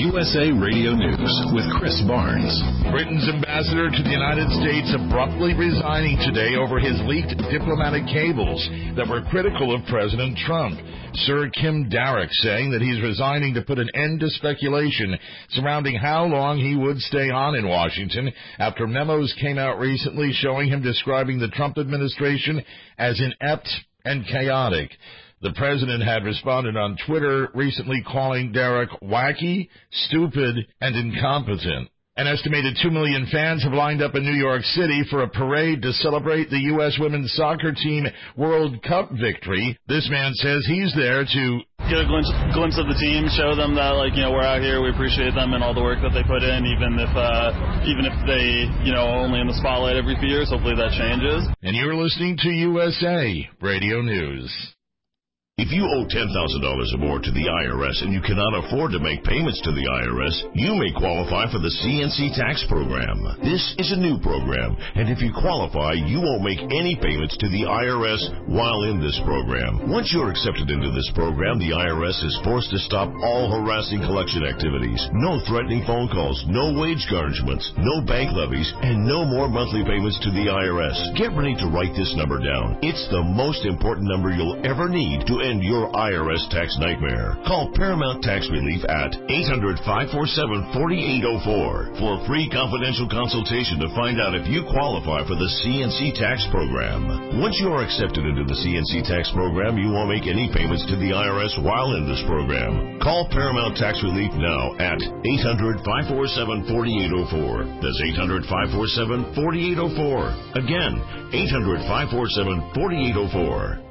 USA Radio News with Chris Barnes. Britain's ambassador to the United States abruptly resigning today over his leaked diplomatic cables that were critical of President Trump. Sir Kim Darroch saying that he's resigning to put an end to speculation surrounding how long he would stay on in Washington after memos came out recently showing him describing the Trump administration as inept and chaotic. The president had responded on Twitter recently calling Darroch wacky, stupid, and incompetent. An estimated 2 million fans have lined up in New York City for a parade to celebrate the U.S. women's soccer team World Cup victory. This man says he's there to get a glimpse of the team, show them that, we're out here, we appreciate them and all the work that they put in, even if they, only in the spotlight every few years. Hopefully that changes. And you're listening to USA Radio News. If you owe $10,000 or more to the IRS and you cannot afford to make payments to the IRS, you may qualify for the CNC tax program. This is a new program, and if you qualify, you won't make any payments to the IRS while in this program. Once you're accepted into this program, the IRS is forced to stop all harassing collection activities. No threatening phone calls, no wage garnishments, no bank levies, and no more monthly payments to the IRS. Get ready to write this number down. It's the most important number you'll ever need to end your IRS tax nightmare. Call Paramount Tax Relief at 800-547-4804 for a free confidential consultation to find out if you qualify for the CNC tax program. Once you are accepted into the CNC tax program, you won't make any payments to the IRS while in this program. Call Paramount Tax Relief now at 800-547-4804. That's 800-547-4804. Again, 800-547-4804.